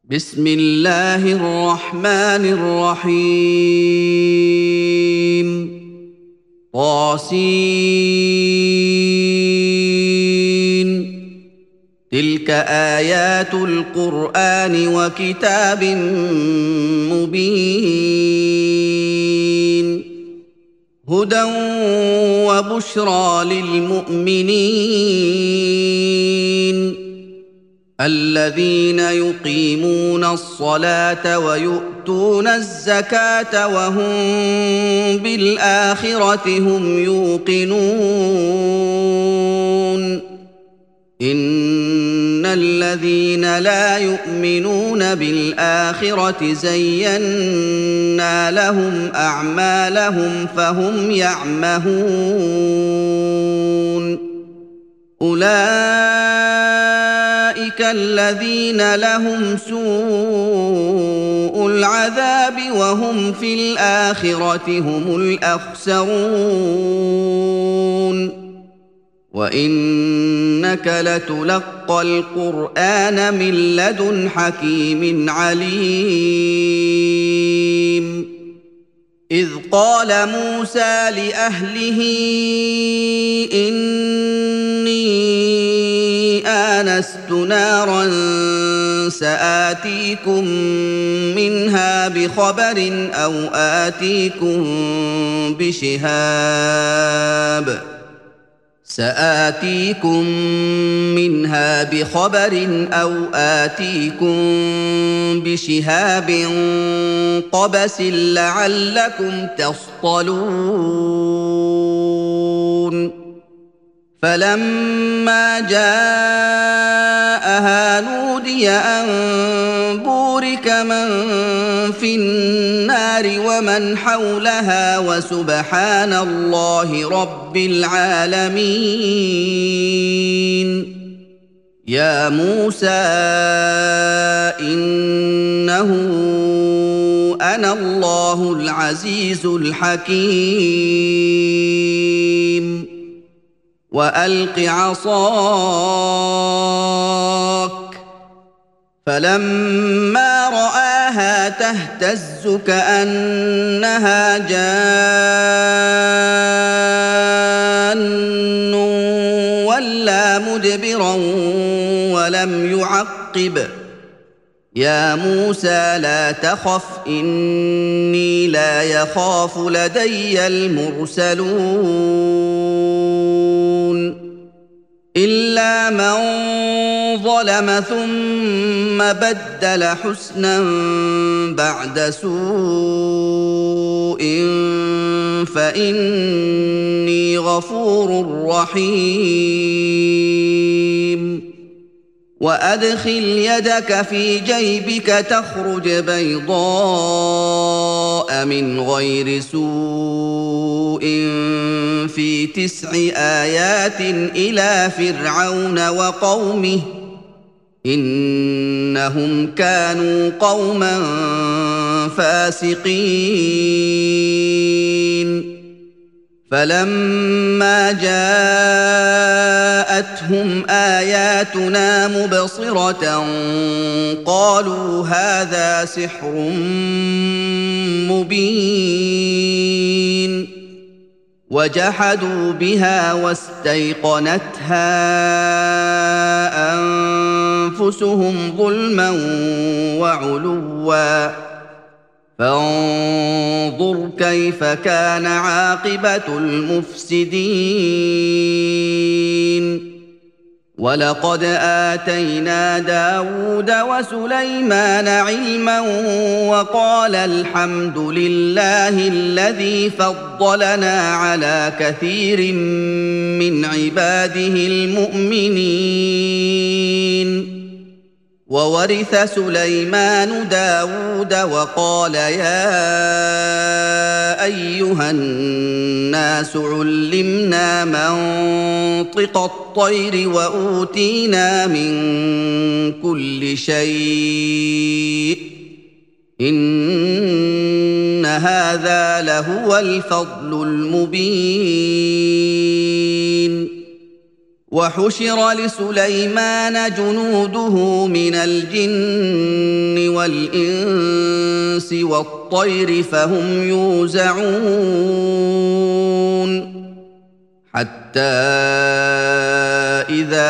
بسم الله الرحمن الرحيم طاسين تلك آيات القرآن وكتاب مبين هدى وبشرى للمؤمنين الذين يقيمون الصلاة ويؤتون الزكاة وهم بالآخرة هم يوقنون إن الذين لا يؤمنون بالآخرة زينا لهم أعمالهم فهم يعمهون أولئك الذين لهم سوء العذاب وهم في الآخرة هم الأخسرون وإنك لتلقى القرآن من لدن حكيم عليم إذ قال موسى لأهله إني آنست نارا سآتيكم منها بخبر أو آتيكم بشهاب قبس لعلكم تصطلون فلما جاءها نودي أن بورك من في النار ومن حولها وسبحان الله رب العالمين يا موسى إنه أنا الله العزيز الحكيم وألق عصاك فلما رآها تهتز كأنها جان ولا مدبرا ولم يعقب يا موسى لا تخف إني لا يخاف لدي المرسلون إلا من ظلم ثم بدل حسنا بعد سوء فإني غفور رحيم وأدخل يدك في جيبك تخرج بيضاء من غير سوء في 9 آيات إلى فرعون وقومه إنهم كانوا قوما فاسقين فلما جاءتهم آياتنا مبصرة قالوا هذا سحر مبين وجحدوا بها واستيقنتها أنفسهم ظلما وعلوا فانظر كيف كان عاقبة المفسدين ولقد آتينا داود وسليمان علما وقال الحمد لله الذي فضلنا على كثير من عباده المؤمنين وورث سليمان داود وقال يا أيها الناس علمنا منطق الطير وأوتينا من كل شيء إن هذا لهو الفضل المبين وحشر لسليمان جنوده من الجن والإنس والطير فهم يوزعون حتى إذا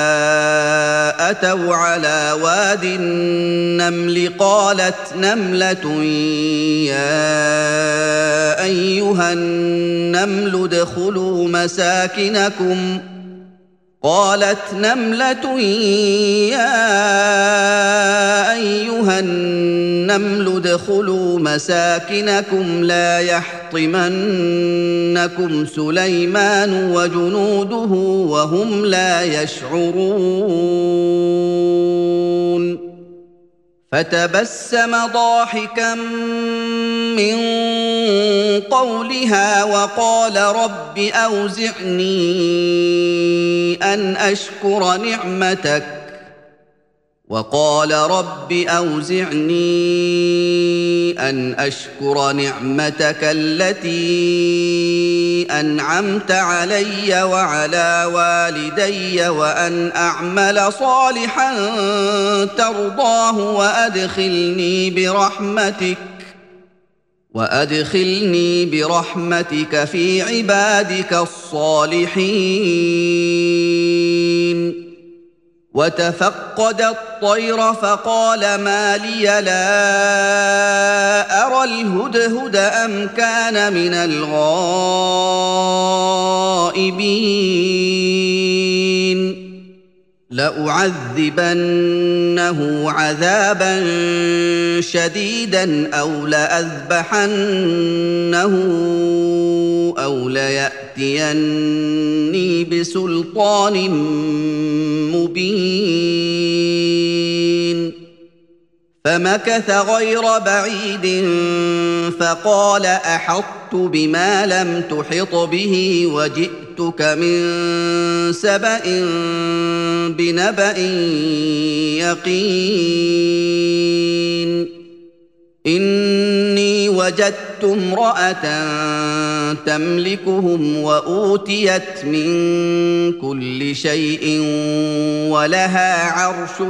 أتوا على واد النمل قالت نملة يا أيها النمل ادخلوا مساكنكم لا يحطمنكم سليمان وجنوده وهم لا يشعرون فتبسم ضاحكا من قولها وقال رب أوزعني أن أشكر نعمتك التي أنعمت علي وعلى والدي وأن أعمل صالحا ترضاه وأدخلني برحمتك في عبادك الصالحين وتفقد الطير فقال ما لي لا أرى الهدهد أم كان من الغائبين لأعذبنه عذابا شديدا أو لأذبحنه أو ليأتيني بسلطان مبين فمكث غير بعيد فقال أحطت بما لم تحط به وجئتك من سبأ بنبأ يقين إني وجدت امرأة تملكهم وأوتيت من كل شيء ولها عرش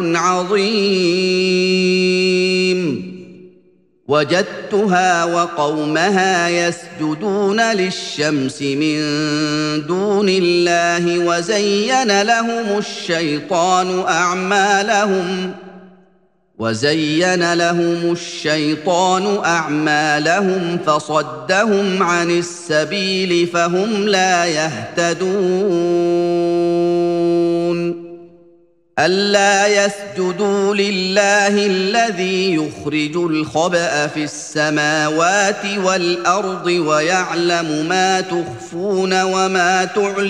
عظيم وجدتها وقومها يسجدون للشمس من دون الله وزين لهم الشيطان أعمالهم فصدهم عن السبيل فهم لا يهتدون ألا يسجدوا لله الذي يخرج الخبأ في السماوات والأرض ويعلم ما تخفون وما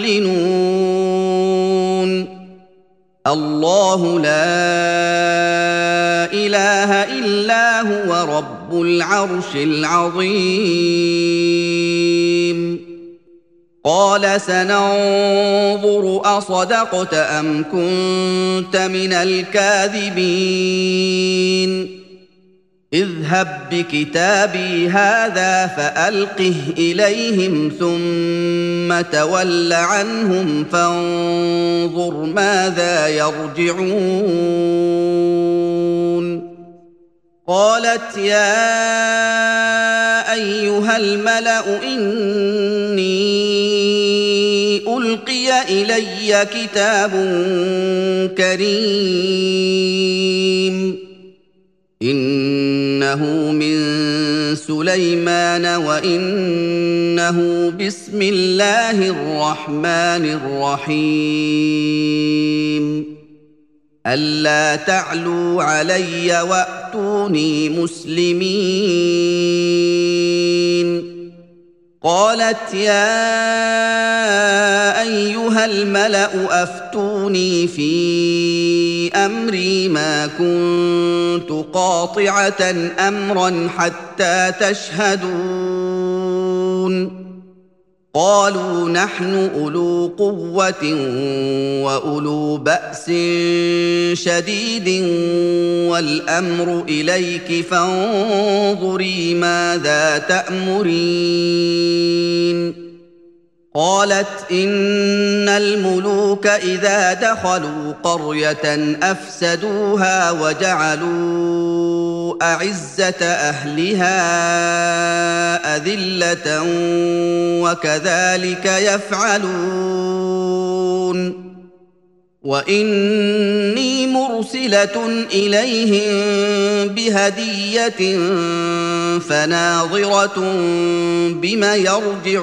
تعلنون الله لا إله إلا هو رب العرش العظيم قال سننظر أصدقت أم كنت من الكاذبين اذهب بكتابي هذا فألقه إليهم ثم تول عنهم فانظر ماذا يرجعون قالت يا أيها الملأ إني ألقي إلي كتاب كريم إنه من سليمان وإنه بسم الله الرحمن الرحيم ألا تعلوا علي وأتوني مسلمين قالت يا أيها الملأ أفتوني في أمري ما كنت قاطعة أمرا حتى تشهدون قالوا نحن أولو قوة وأولو بأس شديد والأمر إليك فانظري ماذا تأمرين قالت إن الملوك إذا دخلوا قرية أفسدوها وجعلوا أعزة أهلها أذلة وكذلك يفعلون وإني مرسلة إليهم بهدية فناظرة بما يرجع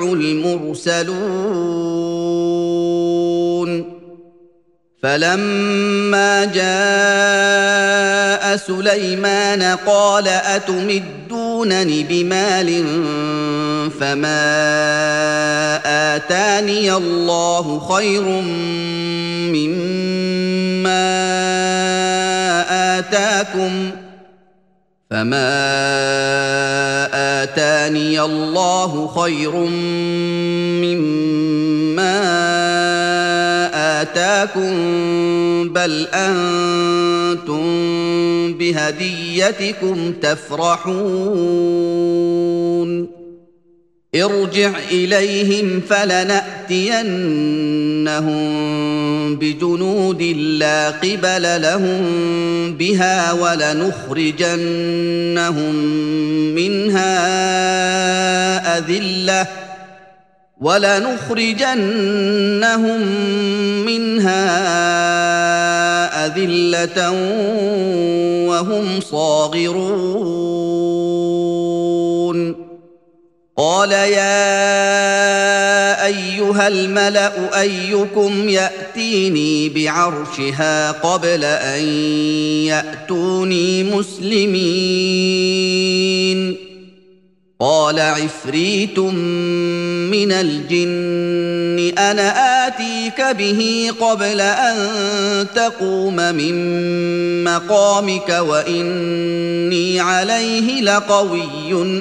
المرسلون فلما جاء سليمان قال أتمدونني بمال فما آتاني الله خير مما آتاكم بل أنتم بهديتكم تفرحون ارجع إليهم فلنأتينهم بجنود لا قبل لهم بها ولنخرجنهم منها أذلة وهم صاغرون قال يا أيها الملأ أيكم يأتيني بعرشها قبل أن يأتوني مسلمين قال عفريت من الجن أنا آتيك به قبل أن تقوم من مقامك وإني عليه لقوي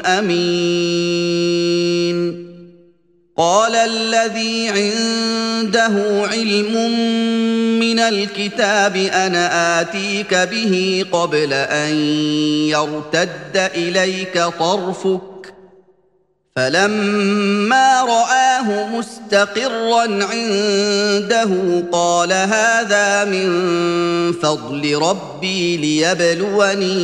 أمين قال الذي عنده علم من الكتاب أنا آتيك به قبل أن يرتد إليك طرفك فلما رآه مستقرا عنده قال هذا من فضل ربي ليبلوني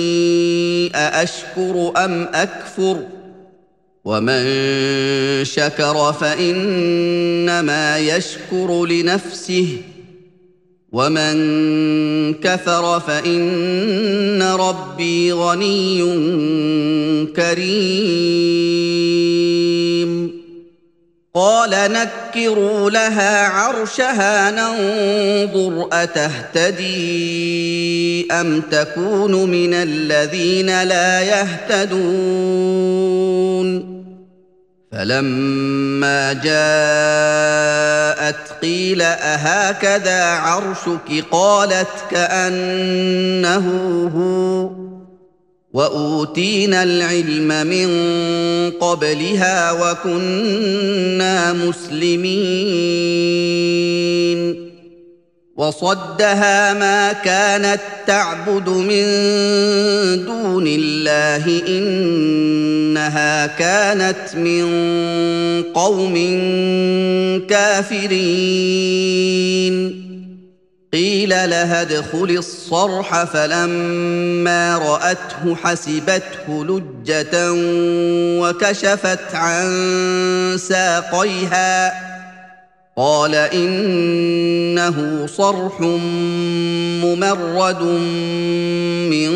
أأشكر أم أكفر ومن شكر فإنما يشكر لنفسه ومن كفر فإن ربي غني كريم قال نكروا لها عرشها ننظر أتهتدي أم تكون من الذين لا يهتدون فلما جاءت قيل أهكذا عرشك قالت كأنه هو وأوتينا العلم من قبلها وكنا مسلمين وصدها ما كانت تعبد من دون الله إنها كانت من قوم كافرين قيل لها ادخل الصرح فلما رأته حسبته لجة وكشفت عن ساقيها قال إنه صرح ممرد من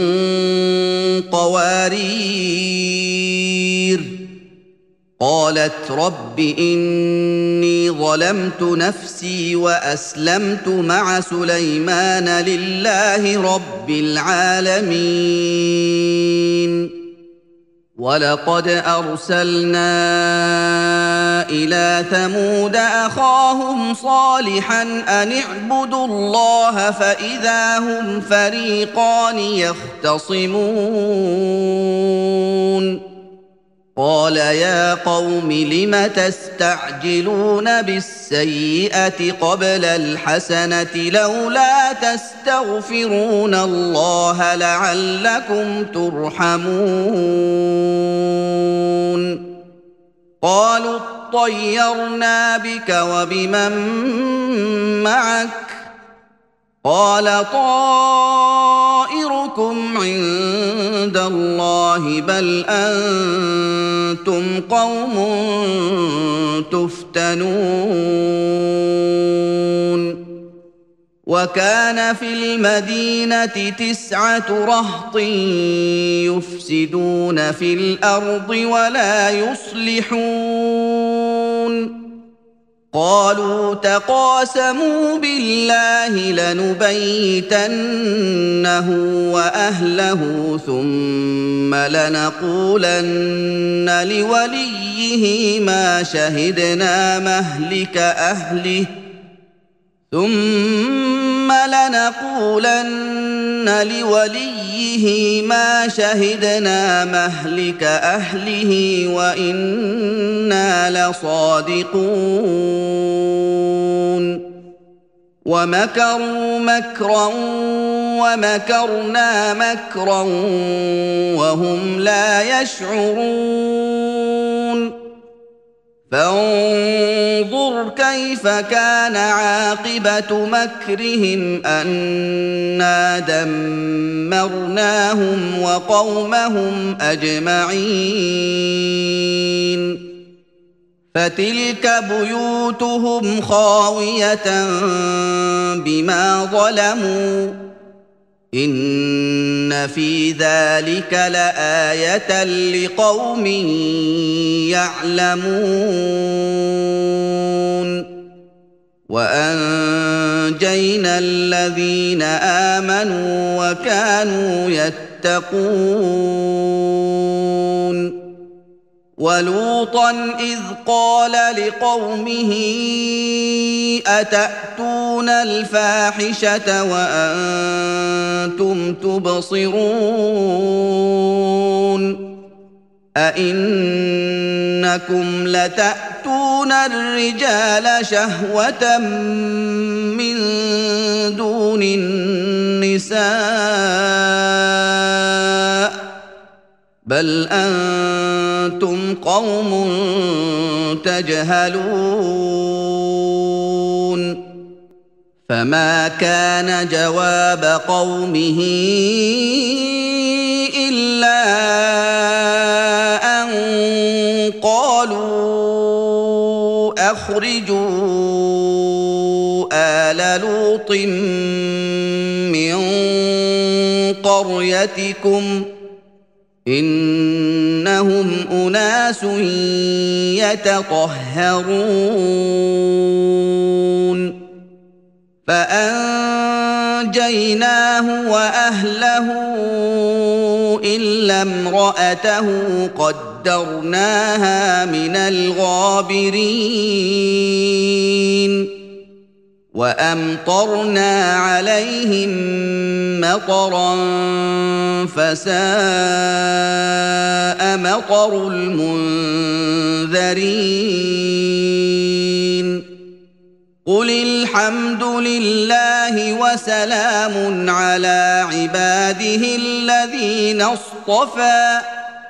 قوارير قالت رب إني ظلمت نفسي وأسلمت مع سليمان لله رب العالمين ولقد أرسلنا إلى ثمود أخاهم صالحا أن اعبدوا الله فإذا هم فريقان يختصمون قال يا قوم لم تستعجلون بالسيئة قبل الحسنة لولا تستغفرون الله لعلكم ترحمون قالوا اطيرنا بك وبمن معك قال طائركم عند الله بل أنتم قوم تفتنون وكان في المدينة 9 رهط يفسدون في الأرض ولا يصلحون قالوا تقاسموا بالله لنبيتنه وأهله ثم لنقولن لوليه ما شهدنا مهلك أهله وإنا لصادقون ومكروا مكرا ومكرنا مكرا وهم لا يشعرون فانظر كيف كان عاقبة مكرهم أنا دمرناهم وقومهم أجمعين فتلك بيوتهم خاوية بما ظلموا إن في ذلك لآية لقوم يعلمون وأنجينا الذين آمنوا وكانوا يتقون ولوطا إذ قال لقومه أتأتون الفاحشة وأنتم تبصرون أئنكم لتأتون الرجال شهوة من دون النساء بل أنتم قوم تجهلون فما كان جواب قومه إلا أن قالوا أخرجوا آل لوط من قريتكم إنهم أناس يتطهرون فأنجيناه وأهله إلا امرأته قدرناها من الغابرين وأمطرنا عليهم مطرا فساء مطر المنذرين قل الحمد لله وسلام على عباده الذين اصطفى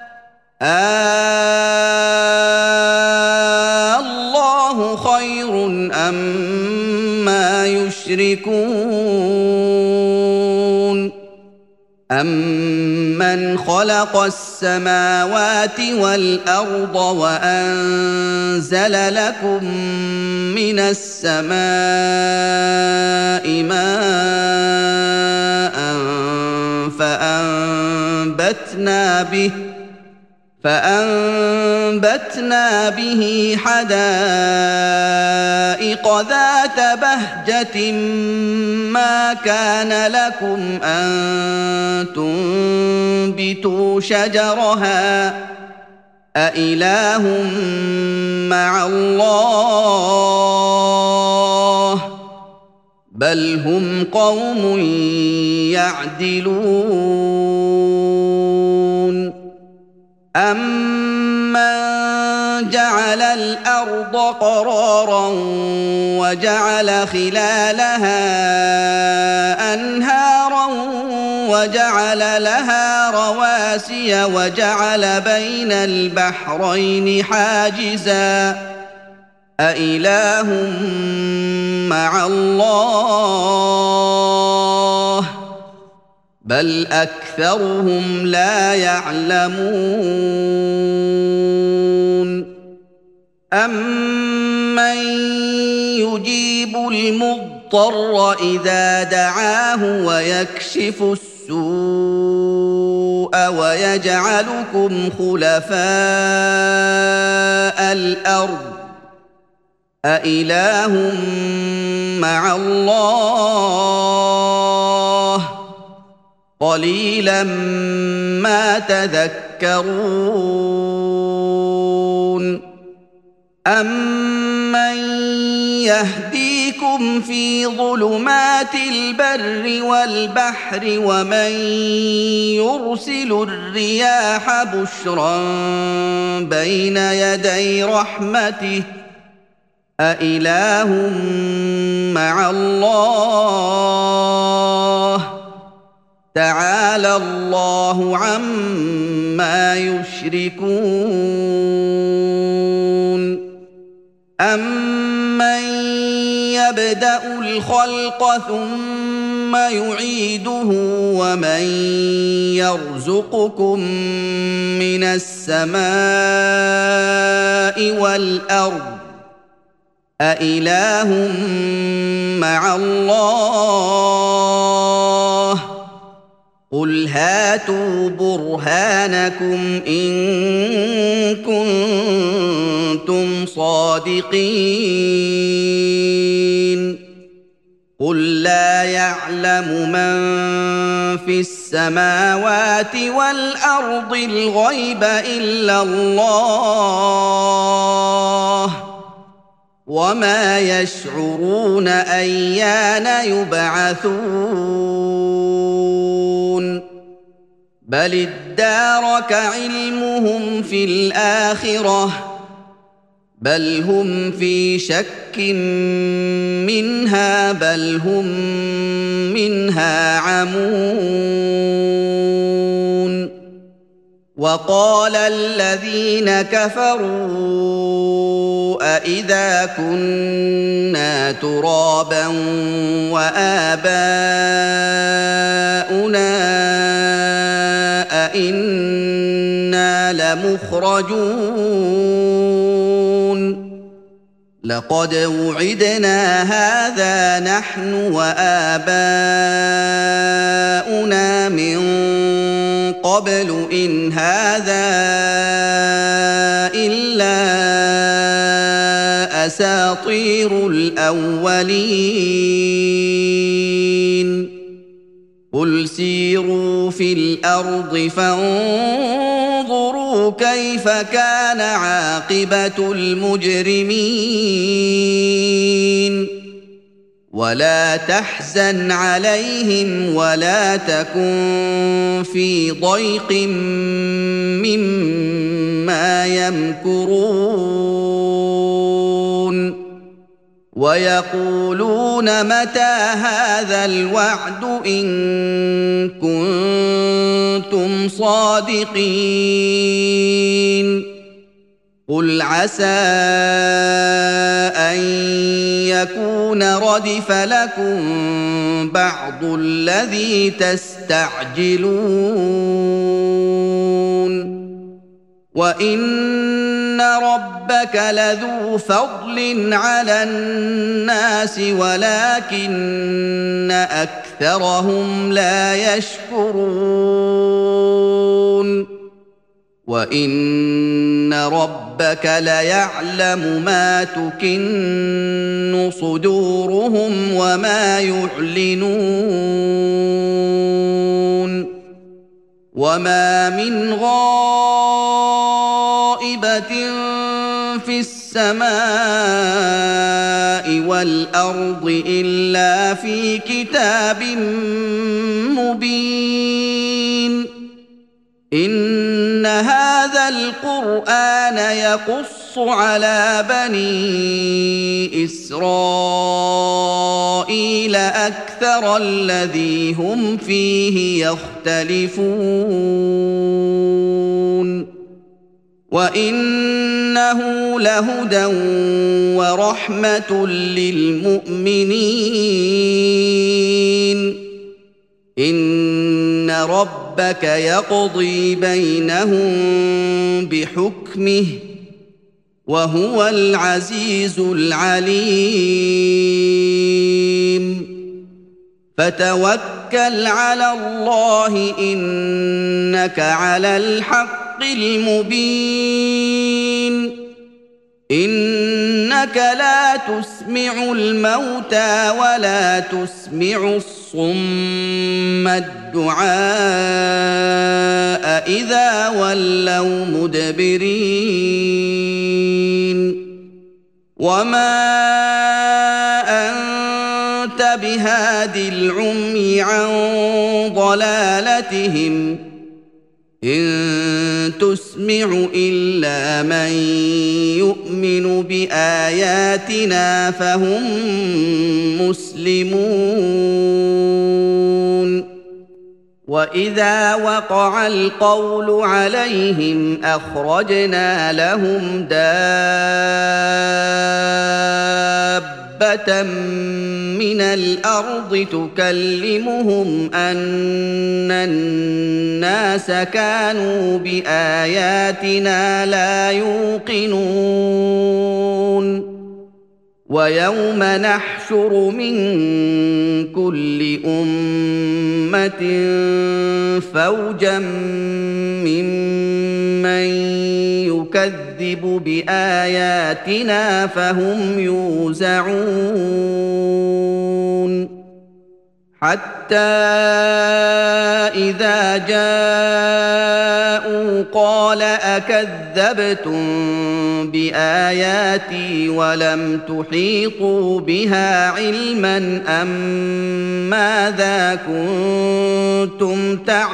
الله خير أما يشركون أمن خلق السماوات والأرض وأنزل لكم من السماء ماء فأنبتنا به حدائق ذات بهجة ما كان لكم أن تنبتوا شجرها أإله مع الله بل هم قوم يعدلون أمن جعل الأرض قرارا وجعل خلالها أنهارا وجعل لها رواسي وجعل بين البحرين حاجزا أإله مع الله بل أكثرهم لا يعلمون أمن يجيب المضطر إذا دعاه ويكشف السوء ويجعلكم خلفاء الأرض أإله مع الله قليلا ما تذكرون أمن يهديكم في ظلمات البر والبحر ومن يرسل الرياح بشرا بين يدي رحمته أإله مع الله تعالى الله عما يشركون أمن يبدأ الخلق ثم يعيده ومن يرزقكم من السماء والأرض أإله مع الله قل هاتوا برهانكم إن كنتم صادقين قل لا يعلم من في السماوات والأرض الغيب إلا الله وما يشعرون أيان يبعثون بل ادارك علمهم في الآخرة بل هم في شك منها بل هم منها عمون وقال الذين كفروا أإذا كنا ترابا وآباؤنا أإنا لمخرجون لقد وعدنا هذا نحن وآباؤنا من قبل إن هذا إلا أساطير الأولين قل سيروا في الأرض فانظروا كيف كان عاقبة المجرمين ولا تحزن عليهم ولا تكن في ضيق مما يمكرون ويقولون متى هذا الوعد إن كنتم صادقين قل عسى أن يكون ردف لكم بعض الذي تستعجلون وإن ربك لذو فضل على الناس ولكن أكثرهم لا يشكرون وإن ربك ليعلم ما تكن صدورهم وما يعلنون وما من غائبة في السماء والأرض إلا في كتاب مبين إن هذا القرآن يقص على بني إسرائيل أكثر الذي هم فيه يختلفون وإنه لهدى ورحمة للمؤمنين إن ربك يقضي بينهم بحكمه وهو العزيز العليم فتوكل على الله إنك على الحق المبين إنك لا تسمع الموتى ولا تسمع الصم الدعاء إذا ولوا مدبرين وما أنت بهاد العمي عن ضلالتهم إن تسمع إلا من يؤمن بآياتنا فهم مسلمون وإذا وقع القول عليهم أخرجنا لهم دابة من الأرض تكلمهم أن الناس كانوا بآياتنا لا يوقنون ويوم نحشر من كل أمة فوجا ممن يكذب بآياتنا فهم يوزعون حتى إذا جاءوا قال أكذبتم بآياتي ولم تحيطوا بها علما أم ماذا كنتم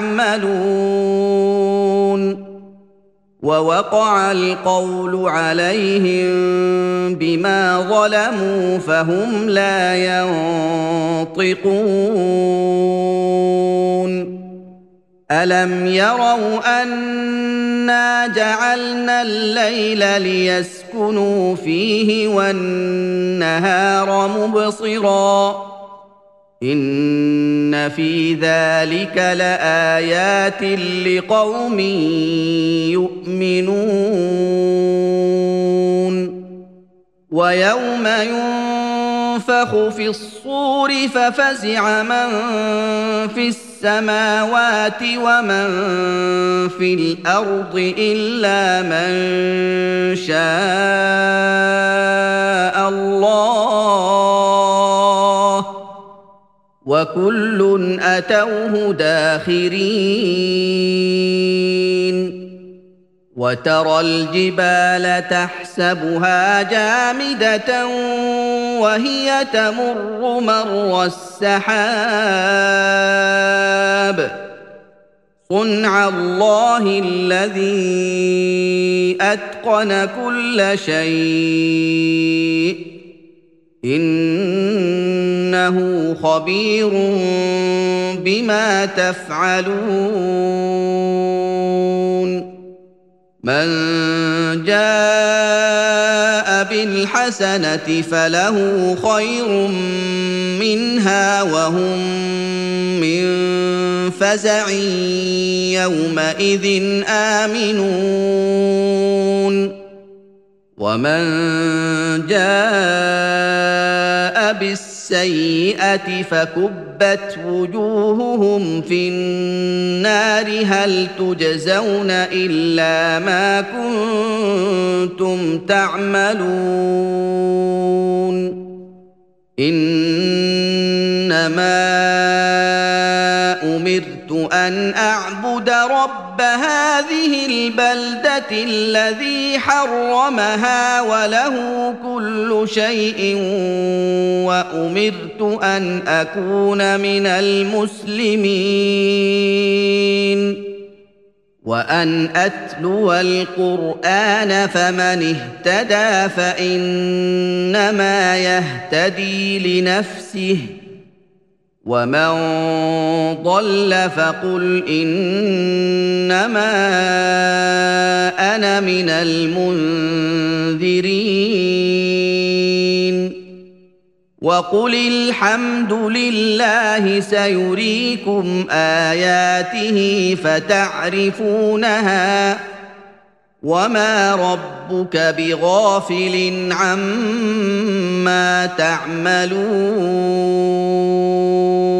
تعملون ووقع القول عليهم بما ظلموا فهم لا ينطقون ألم يروا أنا جعلنا الليل ليسكنوا فيه والنهار مبصرا إن في ذلك لآيات لقوم يؤمنون ويوم ينفخ في الصور ففزع من في السماوات ومن في الأرض إلا من شاء الله وكل أتوه داخرين وترى الجبال تحسبها جامدة وهي تمر مر السحاب صنع الله الذي أتقن كل شيء إنه خبير بما تفعلون من جاء بالحسنة فله خير منها وهم من فزع يومئذ آمنون ومن جاء بالسيئة فكبت وجوههم في النار هل تجزون إلا ما كنتم تعملون إنما أمرت أن أعبد رب هذه البلدة الذي حرمها وله كل شيء وأمرت أن أكون من المسلمين وان اتلو القران فمن اهتدى فانما يهتدي لنفسه ومن ضل فقل انما انا من المنذرين وقل الحمد لله سيريكم اياته فتعرفونها وما ربك بغافل عما تعملون